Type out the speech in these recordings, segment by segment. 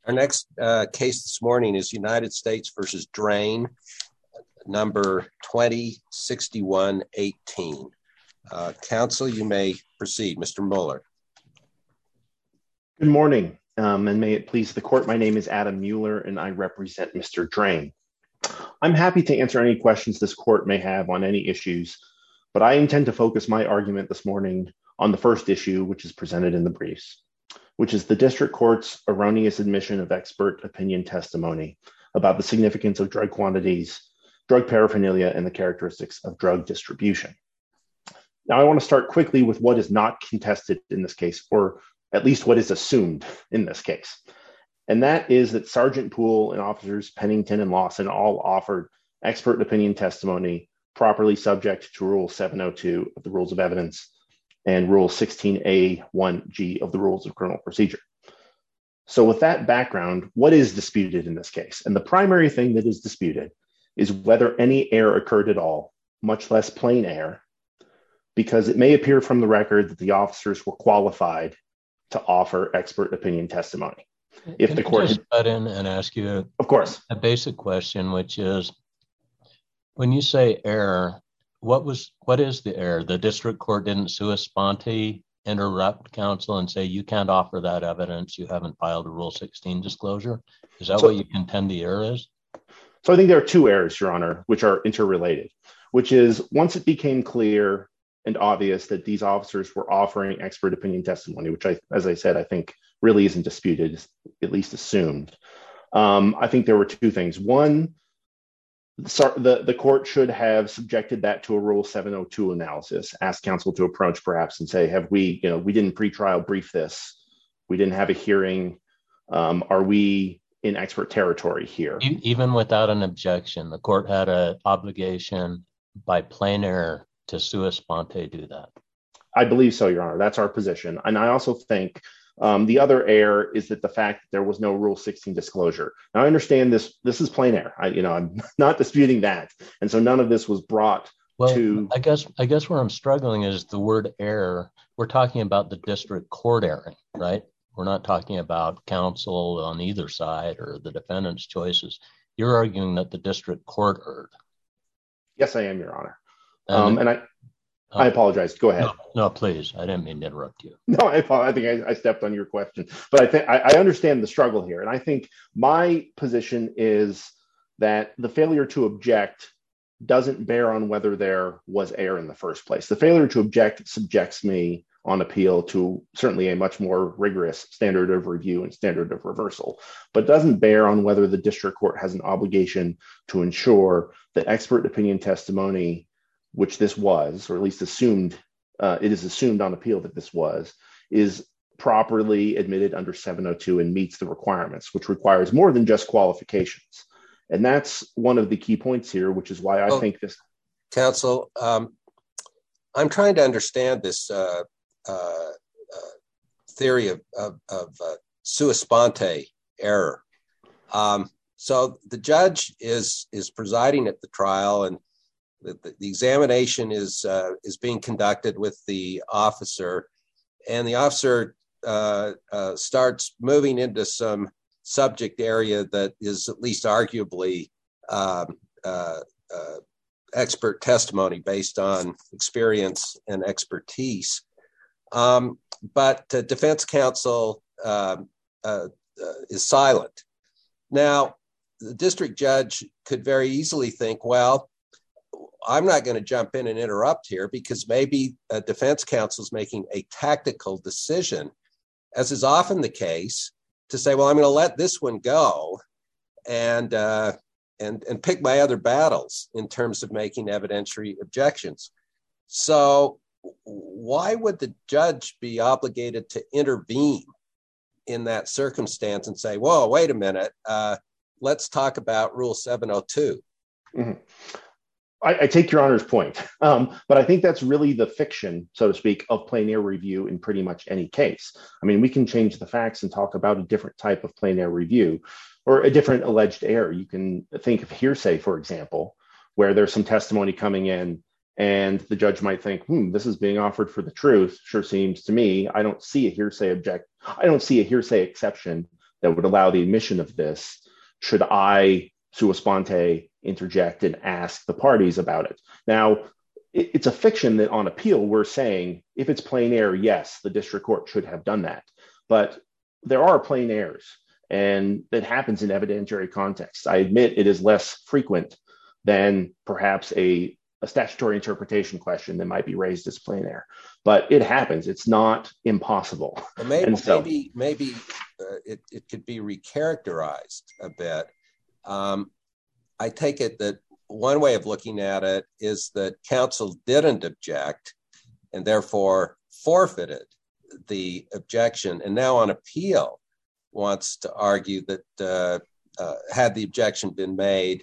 Our next case this morning is United States v. Drain, number 206118. Counsel, you may proceed. Mr. Mueller. Good morning, and may it please the court. My name is Adam Mueller, and I represent Mr. Drain. I'm happy to answer any questions this court may have on any issues, but I intend to focus my argument this morning on the first issue, which is presented in the briefs, which is the district court's erroneous admission of expert opinion testimony about the significance of drug quantities, drug paraphernalia, and the characteristics of drug distribution. Now, I want to start quickly with what is not contested in this case, or at least what is assumed in this case. And that is that Sergeant Poole and Officers Pennington and Lawson all offered expert opinion testimony properly subject to Rule 702 of the Rules of Evidence and Rule 16A1G of the Rules of Criminal Procedure. So with that background, what is disputed in this case? And the primary thing that is disputed is whether any error occurred at all, much less plain error, because it may appear from the record that the officers were qualified to offer expert opinion testimony. If the court just butt in and ask you of course a basic question, which is, when you say error, what is the error? The district court didn't sua sponte interrupt counsel and say you can't offer that evidence, you haven't filed a Rule 16 disclosure? Is that what you contend the error is? So I think there are two errors, Your Honor, which are interrelated, which is once it became clear and obvious that these officers were offering expert opinion testimony, which as I said, I think really isn't disputed, at least assumed. I think there were two things. One, the court should have subjected that to a Rule 702 analysis, asked counsel to approach perhaps and say, we didn't pretrial brief this, we didn't have a hearing, are we in expert territory here? Even without an objection, the court had an obligation by plain error to sua sponte do that. I believe so, Your Honor. That's our position. And I also think the other error is that the fact that there was no Rule 16 disclosure. Now, I understand this is plain error. I'm not disputing that. And so none of this was brought to... I guess where I'm struggling is the word error. We're talking about the district court erring, right? We're not talking about counsel on either side or the defendant's choices. You're arguing that the district court erred. Yes, I am, Your Honor. And I apologize. Go ahead. No, please. I didn't mean to interrupt you. No, I think I stepped on your question. But I think I understand the struggle here. And I think my position is that the failure to object doesn't bear on whether there was error in the first place. The failure to object subjects me on appeal to certainly a much more rigorous standard of review and standard of reversal, but doesn't bear on whether the district court has an obligation to ensure that expert opinion testimony, which this was, or at least assumed, it is assumed on appeal that this was, is properly admitted under 702 and meets the requirements, which requires more than just qualifications. And that's one of the key points here, which is why I think this... Counsel, I'm trying to understand this theory of sua sponte error. So the judge is presiding at the trial, and the examination is being conducted with the officer, and the officer starts moving into some subject area that is at least arguably expert testimony based on experience and expertise. But defense counsel is silent. Now, the district judge could very easily think, well, I'm not going to jump in and interrupt here because maybe a defense counsel is making a tactical decision, as is often the case, to say, well, I'm going to let this one go and pick my other battles in terms of making evidentiary objections. So why would the judge be obligated to intervene in that circumstance and say, whoa, wait a minute, let's talk about Rule 702? Mm-hmm. I take Your Honor's point, but I think that's really the fiction, so to speak, of plain error review in pretty much any case. I mean, we can change the facts and talk about a different type of plain error review or a different alleged error. You can think of hearsay, for example, where there's some testimony coming in and the judge might think, this is being offered for the truth. Sure seems to me. I don't see a hearsay exception that would allow the admission of this should I, sua sponte, interject and ask the parties about it. Now, it's a fiction that on appeal, we're saying if it's plain error, yes, the district court should have done that. But there are plain errors, and that happens in evidentiary contexts. I admit it is less frequent than perhaps a statutory interpretation question that might be raised as plain error, but it happens. It's not impossible. Well, maybe it could be recharacterized a bit. I take it that one way of looking at it is that counsel didn't object and therefore forfeited the objection, and now on appeal wants to argue that had the objection been made,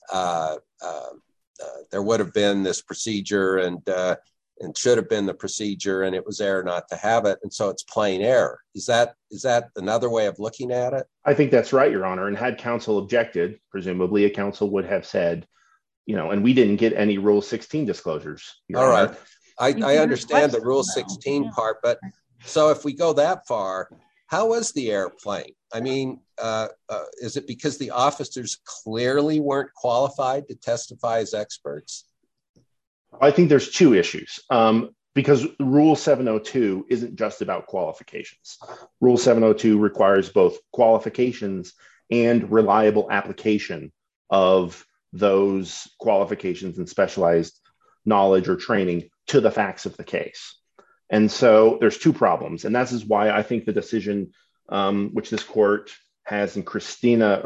there would have been this procedure and should have been the procedure, and it was error not to have it, and so it's plain error. Is that another way of looking at it? I think that's right, Your Honor. And had counsel objected, presumably a counsel would have said, and we didn't get any Rule 16 disclosures. All right. I understand the Rule 16 part, but so if we go that far, how was the error plain? I mean, is it because the officers clearly weren't qualified to testify as experts? I think there's two issues. Because Rule 702 isn't just about qualifications. Rule 702 requires both qualifications and reliable application of those qualifications and specialized knowledge or training to the facts of the case. And so there's two problems. And that is why I think the decision which this court has in Cristerna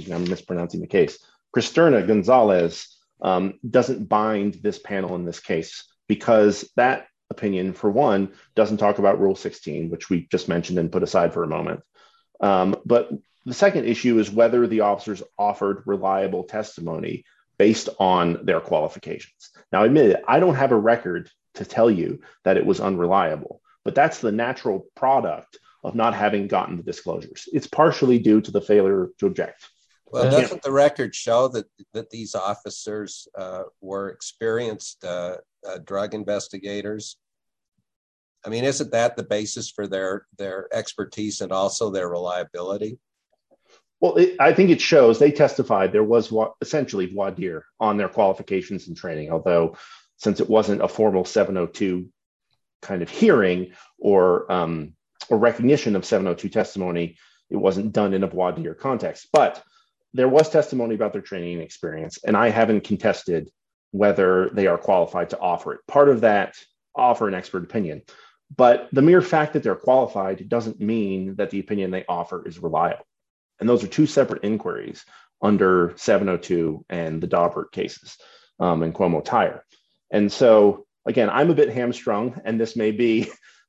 Gonzalez doesn't bind this panel in this case, because that opinion, for one, doesn't talk about Rule 16, which we just mentioned and put aside for a moment. But the second issue is whether the officers offered reliable testimony based on their qualifications. Now, admit it, I don't have a record to tell you that it was unreliable, but that's the natural product of not having gotten the disclosures. It's partially due to the failure to object. Well, doesn't the record show that these officers were experienced drug investigators? I mean, isn't that the basis for their expertise and also their reliability? Well, I think it shows they testified there was essentially voir dire on their qualifications and training, although since it wasn't a formal 702 kind of hearing or recognition of 702 testimony, it wasn't done in a voir dire context. But there was testimony about their training and experience, and I haven't contested whether they are qualified to offer it. Part of that, offer an expert opinion. But the mere fact that they're qualified doesn't mean that the opinion they offer is reliable. And those are two separate inquiries under 702 and the Daubert cases and Cuomo Tire. And so, again, I'm a bit hamstrung, and this may be,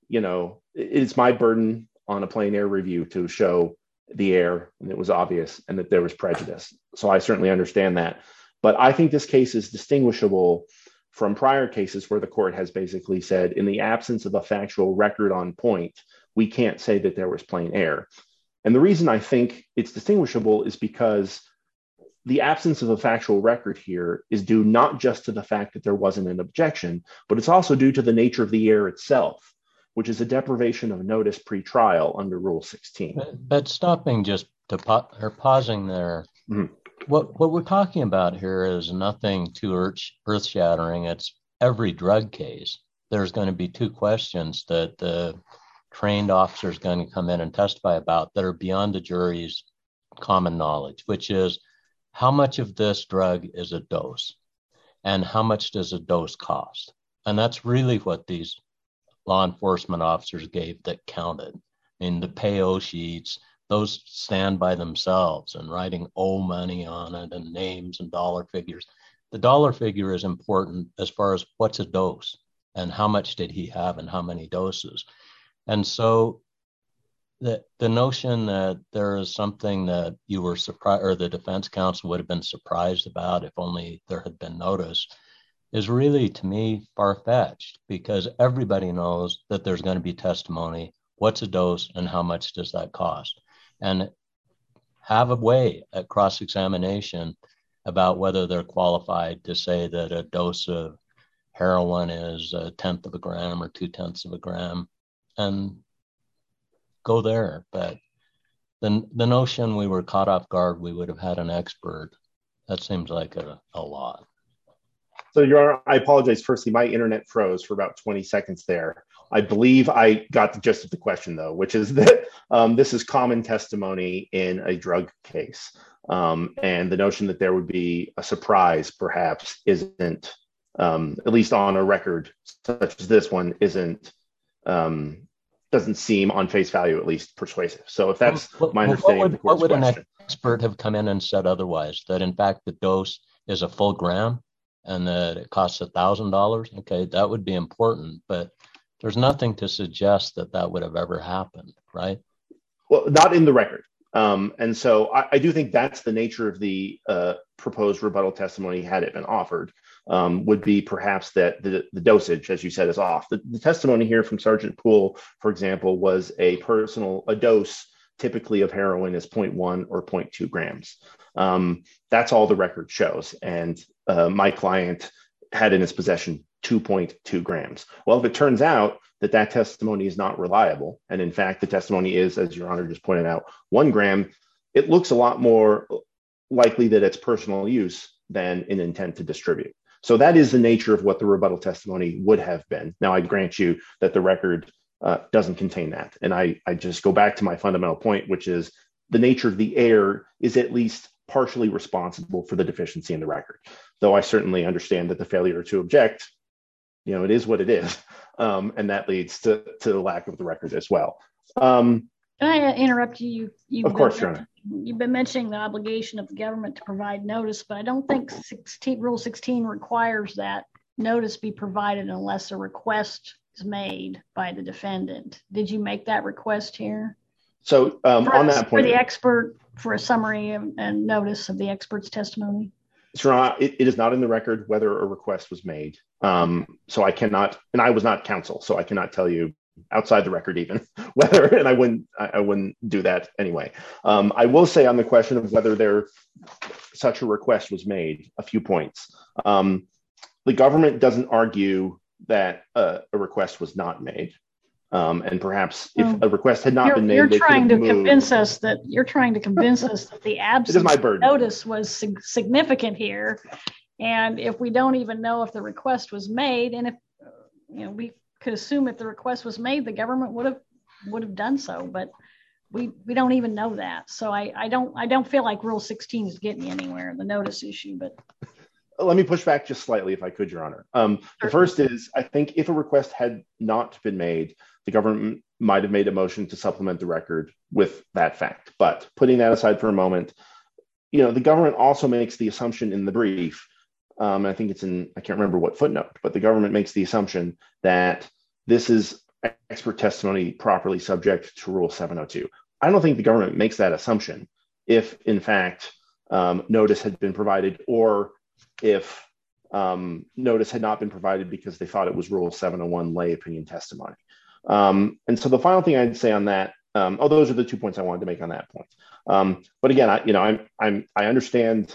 it's my burden on a plain error review to show the error, and it was obvious, and that there was prejudice. So I certainly understand that. But I think this case is distinguishable from prior cases where the court has basically said, in the absence of a factual record on point, we can't say that there was plain error. And the reason I think it's distinguishable is because the absence of a factual record here is due not just to the fact that there wasn't an objection, but it's also due to the nature of the error itself, which is a deprivation of notice pre-trial under Rule 16. But stopping just to pausing there, what we're talking about here is nothing too earth-shattering. It's every drug case. There's going to be two questions that the trained officer is going to come in and testify about that are beyond the jury's common knowledge, which is how much of this drug is a dose and how much does a dose cost? And that's really what these law enforcement officers gave that counted. I mean, the payo sheets, those stand by themselves, and writing money on it and names and dollar figures. The dollar figure is important as far as what's a dose and how much did he have and how many doses. And so the notion that there is something that you were surprised, or the defense counsel would have been surprised about if only there had been notice, is really, to me, far-fetched, because everybody knows that there's going to be testimony, what's a dose and how much does that cost, and have a way at cross-examination about whether they're qualified to say that a dose of heroin is 1/10 of a gram or 2/10 of a gram, and go there. But the notion we were caught off guard, we would have had an expert. That seems like a lot. So, Your Honor, I apologize. Firstly, my internet froze for about 20 seconds there. I believe I got the gist of the question, though, which is that this is common testimony in a drug case. And the notion that there would be a surprise, perhaps, isn't, at least on a record such as this one, doesn't seem on face value, at least, persuasive. So if that's my understanding of the court's question. What would an expert have come in and said otherwise? That, in fact, the dose is a full gram and that it costs $1,000? Okay, that would be important, but there's nothing to suggest that that would have ever happened, right? Well, not in the record. And so I do think that's the nature of the proposed rebuttal testimony, had it been offered, would be perhaps that the dosage, as you said, is off. The testimony here from Sergeant Poole, for example, was a dose typically of heroin is 0.1 or 0.2 grams. That's all the record shows. And my client had in his possession 2.2 grams. Well, if it turns out that testimony is not reliable, and in fact, the testimony is, as Your Honor just pointed out, 1 gram, it looks a lot more likely that it's personal use than an intent to distribute. So that is the nature of what the rebuttal testimony would have been. Now, I grant you that the record doesn't contain that. And I just go back to my fundamental point, which is the nature of the error is at least partially responsible for the deficiency in the record. Though I certainly understand that the failure to object, it is what it is. And that leads to the lack of the record as well. Can I interrupt you? Of course, Your Honor. You've been mentioning the obligation of the government to provide notice, but I don't think Rule 16 requires that notice be provided unless a request is made by the defendant. Did you make that request here? So on that point, for the expert, for a summary and notice of the expert's testimony? It is not in the record whether a request was made. So I cannot, and I was not counsel, so I cannot tell you outside the record even whether, and I wouldn't do that anyway. I will say on the question of whether such a request was made, a few points. The government doesn't argue that a request was not made. And perhaps if a request had not been made, you're trying to convince us that the absence of notice was significant here. And if we don't even know if the request was made, and if we could assume if the request was made, the government would have done so, but we don't even know that. So I don't feel like Rule 16 is getting anywhere in the notice issue. But let me push back just slightly, if I could, Your Honor. The first is, I think if a request had not been made, the government might have made a motion to supplement the record with that fact. But putting that aside for a moment, the government also makes the assumption in the brief, I think it's I can't remember what footnote, but the government makes the assumption that this is expert testimony properly subject to Rule 702. I don't think the government makes that assumption if, in fact, notice had been provided, or if notice had not been provided because they thought it was Rule 701 lay opinion testimony. And so the final thing I'd say on that, those are the 2 points I wanted to make on that point. But again, I understand,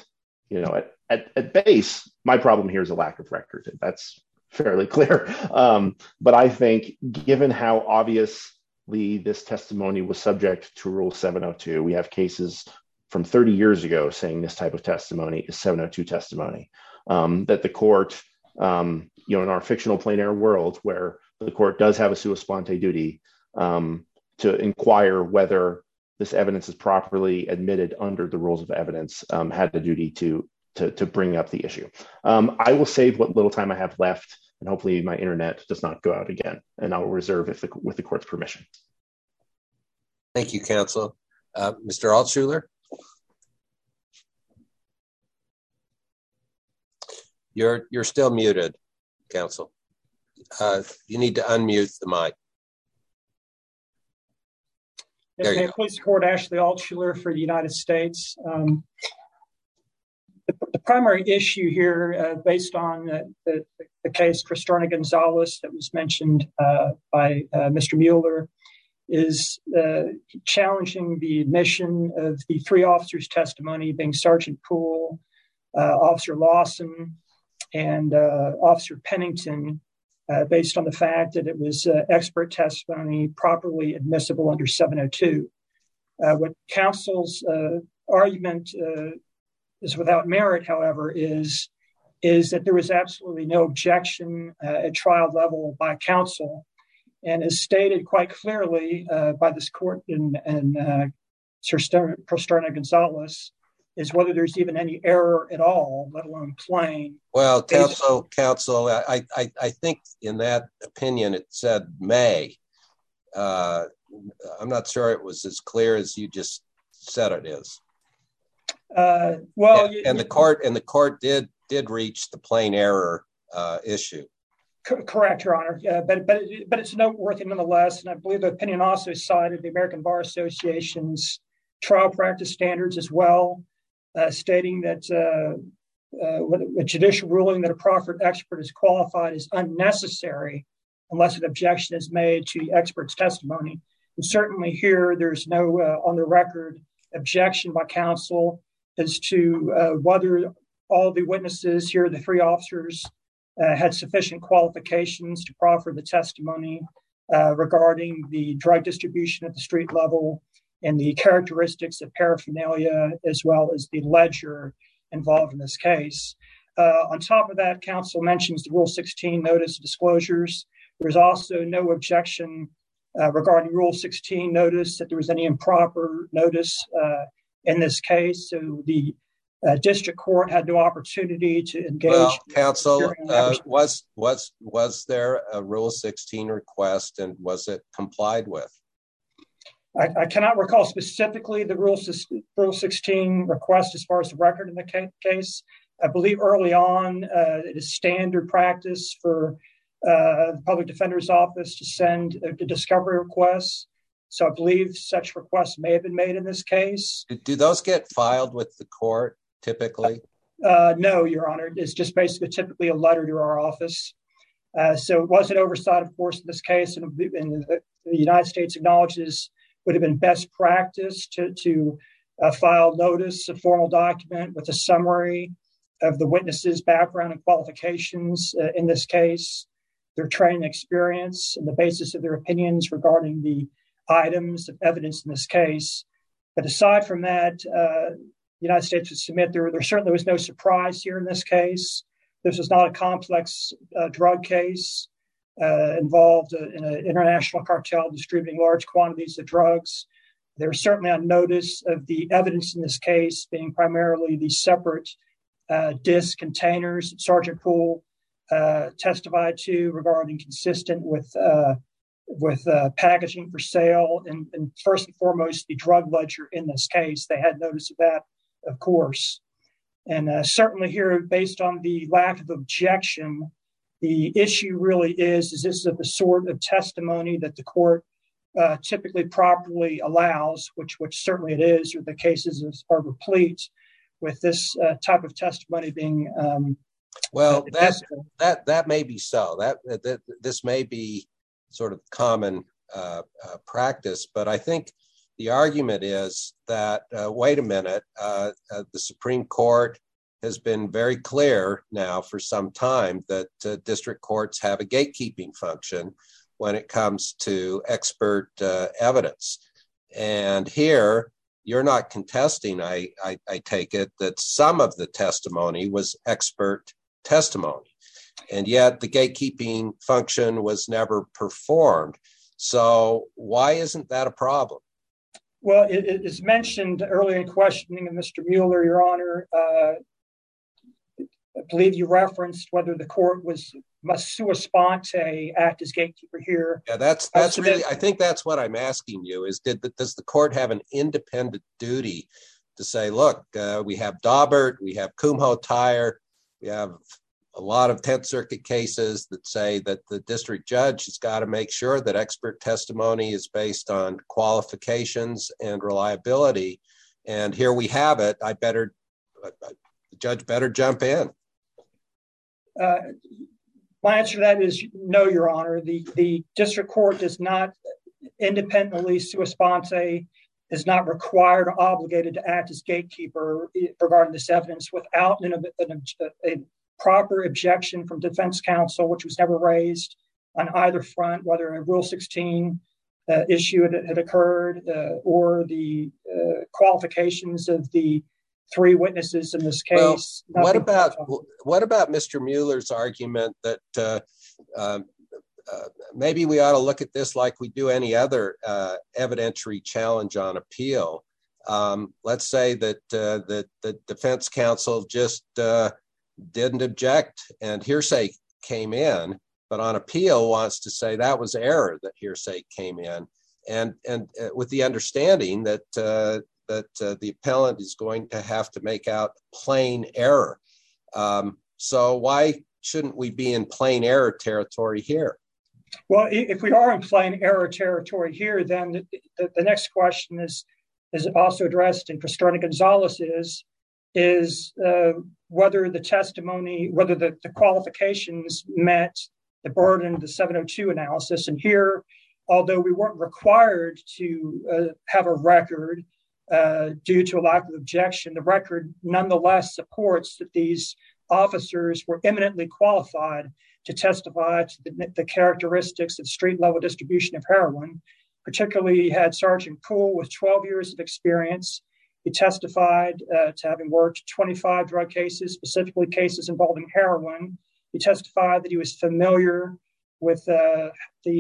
at base, my problem here is a lack of record. That's fairly clear. But I think given how obviously this testimony was subject to Rule 702, we have cases from 30 years ago saying this type of testimony is 702 testimony, that the court, in our fictional plein air world where the court does have a sua sponte duty to inquire whether this evidence is properly admitted under the rules of evidence, had the duty to bring up the issue. I will save what little time I have left, and hopefully my internet does not go out again, and I will reserve with the court's permission. Thank you, counsel. Mr. Altshuler? You're still muted, counsel. You need to unmute the mic. Okay, please support Ashley Altshuler for the United States. The primary issue here, based on the case Cristerna Gonzalez that was mentioned by Mr. Mueller, is challenging the admission of the 3 officers' testimony, being Sergeant Poole, Officer Lawson, and Officer Pennington, based on the fact that it was expert testimony properly admissible under 702. What counsel's argument is without merit, however, is that there was absolutely no objection at trial level by counsel, and is stated quite clearly by this court in Cisterna-Gonzalez, is whether there's even any error at all, let alone plain. Well, counsel, I think in that opinion it said may. I'm not sure it was as clear as you just said it is. The court did reach the plain error issue. Correct, Your Honor. But it's noteworthy nonetheless, and I believe the opinion also cited the American Bar Association's trial practice standards as well, stating that a judicial ruling that a proffered expert is qualified is unnecessary unless an objection is made to the expert's testimony. And certainly here, there's no on the record objection by counsel as to whether all the witnesses here, the three officers, had sufficient qualifications to proffer the testimony regarding the drug distribution at the street level and the characteristics of paraphernalia, as well as the ledger involved in this case. On top of that, counsel mentions the Rule 16 notice of disclosures. There's also no objection regarding Rule 16 notice that there was any improper notice in this case. So the district court had no opportunity to engage. Well, counsel, was there a Rule 16 request, and was it complied with? I cannot recall specifically the Rule 16 request as far as the record in the case. I believe early on it is standard practice for the public defender's office to send a discovery request. So I believe such requests may have been made in this case. Do those get filed with the court typically? No, Your Honor. It's just basically typically a letter to our office. So it was an oversight, of course, in this case, and the United States acknowledges would have been best practice to file notice, a formal document with a summary of the witness's background and qualifications in this case, their training experience, and the basis of their opinions regarding the items of evidence in this case. But aside from that, the United States would submit there certainly was no surprise here in this case. This was not a complex drug case involved in an international cartel distributing large quantities of drugs. They're certainly on notice of the evidence in this case being primarily the separate disc containers that Sergeant Poole testified to regarding consistent with packaging for sale, and first and foremost, the drug ledger in this case. They had notice of that, of course. And certainly here, based on the lack of objection, the issue really is this the sort of testimony that the court typically properly allows, which certainly it is, or the cases are replete with this type of testimony being well, that may be so. That this may be sort of common practice, but I think the argument is that wait a minute, the Supreme Court has been very clear now for some time that district courts have a gatekeeping function when it comes to expert evidence. And here, you're not contesting, I take it, that some of the testimony was expert testimony, and yet the gatekeeping function was never performed. So why isn't that a problem? Well, it is mentioned earlier in questioning of Mr. Mueller, Your Honor. I believe you referenced whether the court must sua sponte act as gatekeeper here. Yeah, that's really, I think that's what I'm asking you is, does the court have an independent duty to say, look, we have Daubert, we have Kumho Tire, we have a lot of 10th Circuit cases that say that the district judge has got to make sure that expert testimony is based on qualifications and reliability. And here we have it. The judge better jump in. My answer to that is no, Your Honor. The district court does not independently sua sponte, is not required or obligated to act as gatekeeper regarding this evidence without a proper objection from defense counsel, which was never raised on either front, whether a Rule 16 issue had occurred or the qualifications of the three witnesses in this case. Well, what about Mr. Mueller's argument that maybe we ought to look at this like we do any other evidentiary challenge on appeal? Let's say that the defense counsel just didn't object and hearsay came in, but on appeal wants to say that was error that hearsay came in, and with the understanding that the appellant is going to have to make out plain error. So why shouldn't we be in plain error territory here? Well, if we are in plain error territory here, then the next question is also addressed in Castrona-Gonzalez is whether the testimony, whether the qualifications met the burden of the 702 analysis. And here, although we weren't required to have a record due to a lack of objection, the record nonetheless supports that these officers were eminently qualified to testify to the characteristics of street-level distribution of heroin. Particularly, had Sergeant Poole with 12 years of experience. He testified to having worked 25 drug cases, specifically cases involving heroin. He testified that he was familiar with the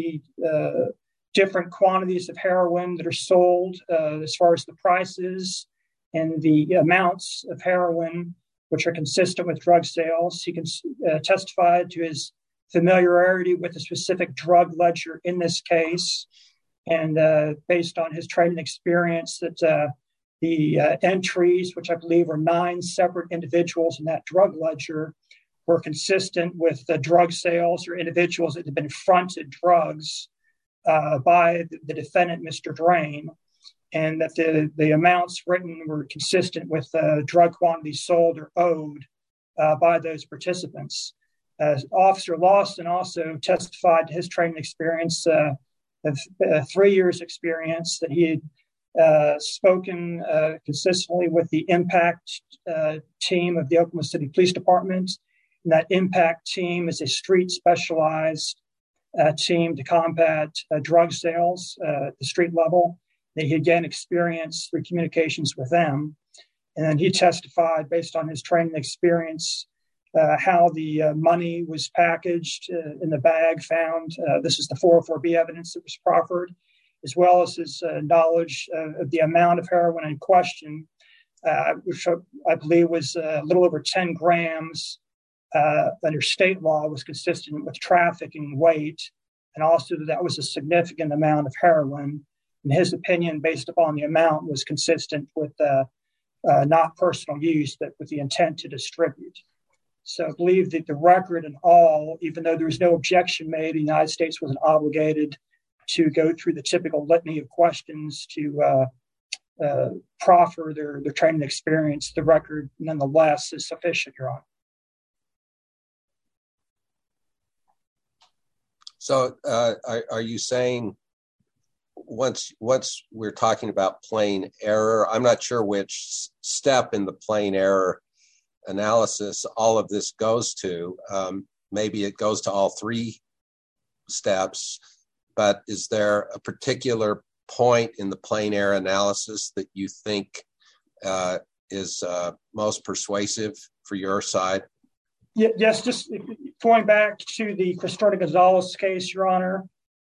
different quantities of heroin that are sold as far as the prices and the amounts of heroin, which are consistent with drug sales. He testified to his familiarity with the specific drug ledger in this case. And based on his training experience, that the entries, which I believe were 9 separate individuals in that drug ledger, were consistent with the drug sales or individuals that had been fronted drugs by the defendant, Mr. Drain, and that the amounts written were consistent with drug quantities sold or owed by those participants. Officer Lawson also testified to his training experience of 3 years experience, that he had spoken consistently with the impact team of the Oklahoma City Police Department. And that impact team is a street specialized team to combat drug sales at the street level. That he again experienced through communications with them. And then he testified based on his training experience how the money was packaged in the bag found. This is the 404B evidence that was proffered, as well as his knowledge of the amount of heroin in question, which I believe was a little over 10 grams under state law, was consistent with trafficking weight, and also that was a significant amount of heroin. In his opinion, based upon the amount, was consistent with not personal use, but with the intent to distribute. So I believe that the record in all, even though there was no objection made, the United States wasn't obligated to go through the typical litany of questions to proffer their training experience. The record, nonetheless, is sufficient, Your Honor. So are you saying once we're talking about plain error, I'm not sure which step in the plain error analysis all of this goes to. Maybe it goes to all 3 steps, but is there a particular point in the plain error analysis that you think is most persuasive for your side? Yes, just going back to the Castrona-Gonzalez case, Your Honor,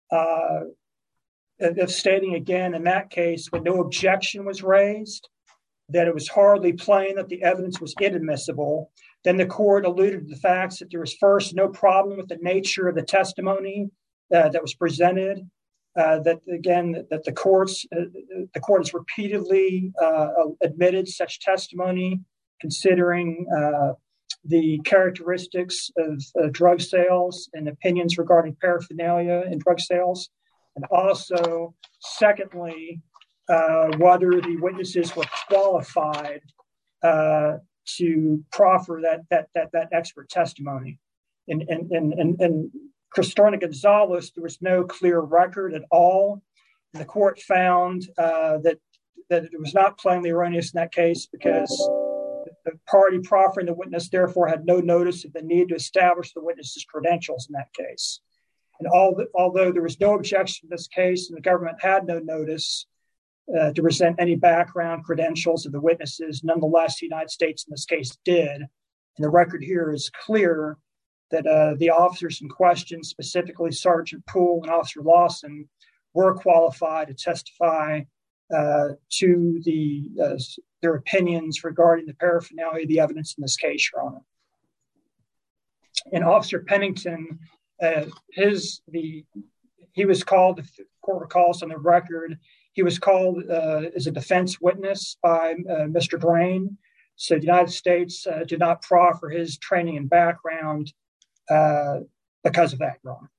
stating again in that case when no objection was raised, that it was hardly plain that the evidence was inadmissible. Then the court alluded to the facts that there was first no problem with the nature of the testimony that was presented. That the court has repeatedly admitted such testimony, considering the characteristics of drug sales and opinions regarding paraphernalia in drug sales, and also, secondly, whether the witnesses were qualified to proffer that expert testimony. In Castrona-Gonzalez, there was no clear record at all. And the court found that it was not plainly erroneous in that case because the party proffering the witness therefore had no notice of the need to establish the witness's credentials in that case. And although there was no objection to this case and the government had no notice to present any background credentials of the witnesses, nonetheless, the United States in this case did. And the record here is clear that the officers in question, specifically Sergeant Poole and Officer Lawson, were qualified to testify to their opinions regarding the paraphernalia of the evidence in this case, Your Honor. And Officer Pennington, he was called, if the court recalls on the record, he was called as a defense witness by Mr. Drain. So the United States did not proffer his training and background because of that, Your Honor.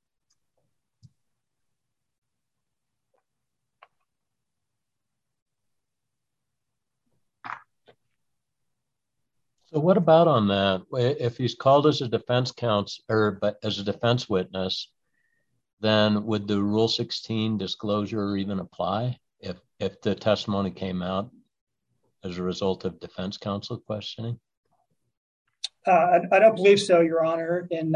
So what about on that? If he's called as a defense counsel or as a defense witness, then would the Rule 16 disclosure even apply if the testimony came out as a result of defense counsel questioning? I don't believe so, Your Honor. In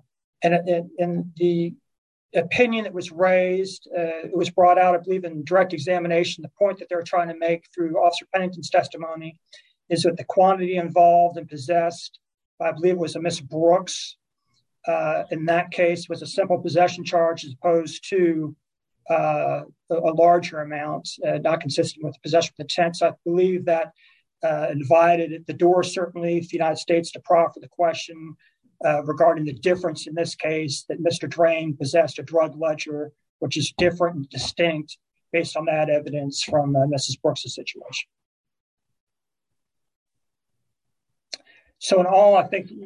the opinion that was raised, it was brought out, I believe, in direct examination. The point that they're trying to make through Officer Pennington's testimony is that the quantity involved and possessed, I believe it was a Miss Brooks, in that case was a simple possession charge as opposed to a larger amount, not consistent with possession with intent. So I believe that invited at the door, certainly, for the United States to proffer the question regarding the difference in this case that Mr. Drain possessed a drug ledger, which is different and distinct based on that evidence from Mrs. Brooks' situation. So in all, I think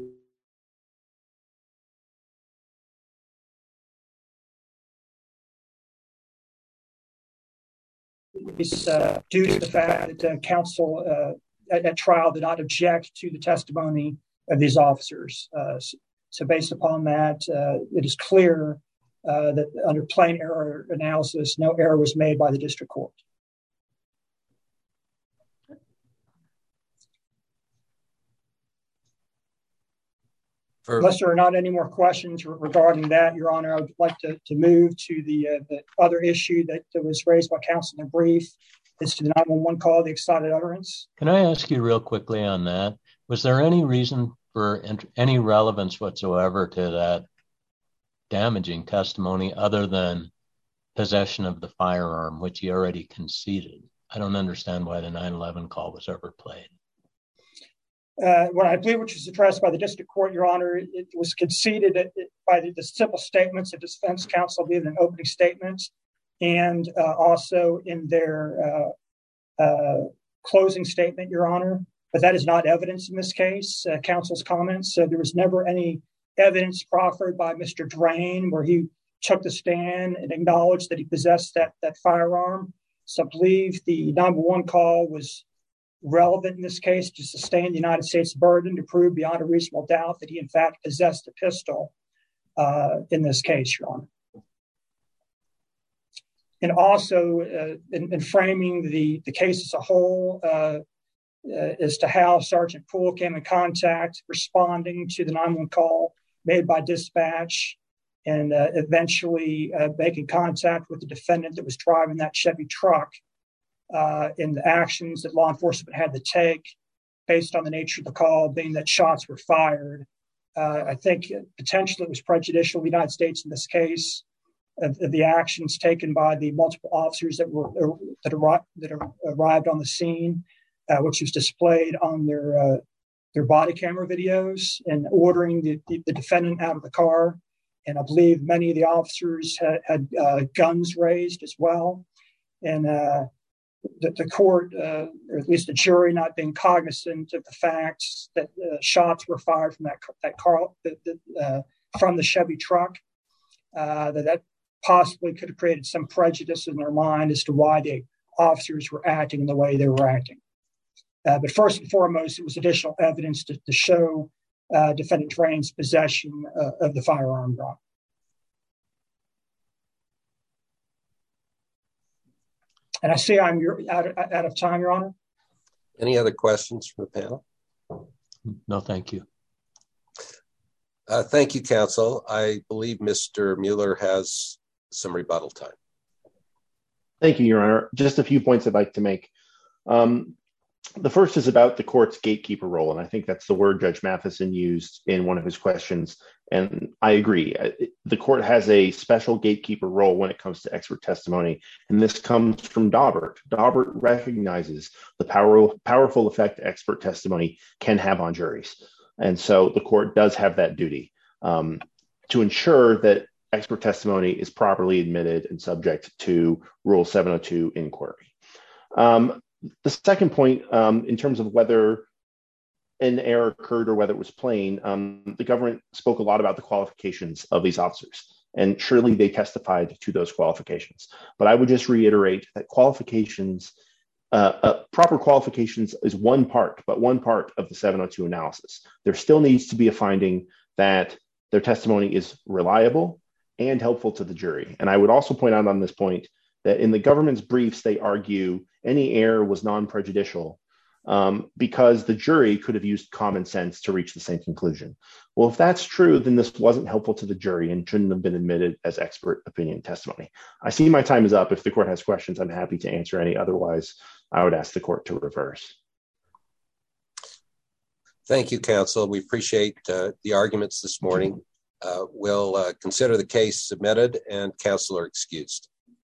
it's due to the fact that counsel at trial did not object to the testimony of these officers. So based upon that, it is clear that under plain error analysis, no error was made by the district court. Unless there are not any more questions regarding that, Your Honor, I would like to move to the other issue that was raised by counsel in the brief. It's to the 911 call, the excited utterance. Can I ask you real quickly on that? Was there any reason for any relevance whatsoever to that damaging testimony other than possession of the firearm, which he already conceded? I don't understand why the 911 call was ever played. What I believe which was addressed by the district court, Your Honor, it was conceded by the simple statements of defense counsel, be it an opening statement and also in their closing statement, Your Honor. But that is not evidence in this case, counsel's comments. So there was never any evidence proffered by Mr. Drain where he took the stand and acknowledged that he possessed that firearm. So I believe the 911 call was relevant in this case to sustain the United States burden to prove beyond a reasonable doubt that he in fact possessed a pistol in this case, Your Honor. And also in framing the case as a whole as to how Sergeant Poole came in contact responding to the 911 call made by dispatch and eventually making contact with the defendant that was driving that Chevy truck. In the actions that law enforcement had to take based on the nature of the call being that shots were fired. I think potentially it was prejudicial to the United States in this case of the actions taken by the multiple officers that arrived on the scene, which was displayed on their body camera videos and ordering the defendant out of the car. And I believe many of the officers had guns raised as well. And the court, or at least the jury, not being cognizant of the facts that shots were fired from that car, from the Chevy truck, that possibly could have created some prejudice in their mind as to why the officers were acting the way they were acting. But first and foremost, it was additional evidence to show defendant Drain's possession of the firearm. And I see I'm out of time, Your Honor. Any other questions from the panel? No, thank you. Thank you, counsel. I believe Mr. Mueller has some rebuttal time. Thank you, Your Honor. Just a few points I'd like to make. The first is about the court's gatekeeper role, and I think that's the word Judge Matheson used in one of his questions, and I agree. The court has a special gatekeeper role when it comes to expert testimony, and this comes from Daubert. Daubert recognizes the powerful effect expert testimony can have on juries, and so the court does have that duty to ensure that expert testimony is properly admitted and subject to Rule 702 inquiry. The second point, in terms of whether an error occurred or whether it was plain, the government spoke a lot about the qualifications of these officers, and surely they testified to those qualifications. But I would just reiterate that qualifications, proper qualifications is one part of the 702 analysis. There still needs to be a finding that their testimony is reliable and helpful to the jury. And I would also point out on this point that in the government's briefs, they argue any error was non-prejudicial because the jury could have used common sense to reach the same conclusion. Well, if that's true, then this wasn't helpful to the jury and shouldn't have been admitted as expert opinion testimony. I see my time is up. If the court has questions, I'm happy to answer any. Otherwise, I would ask the court to reverse. Thank you, counsel. We appreciate the arguments this morning. We'll consider the case submitted and counsel are excused.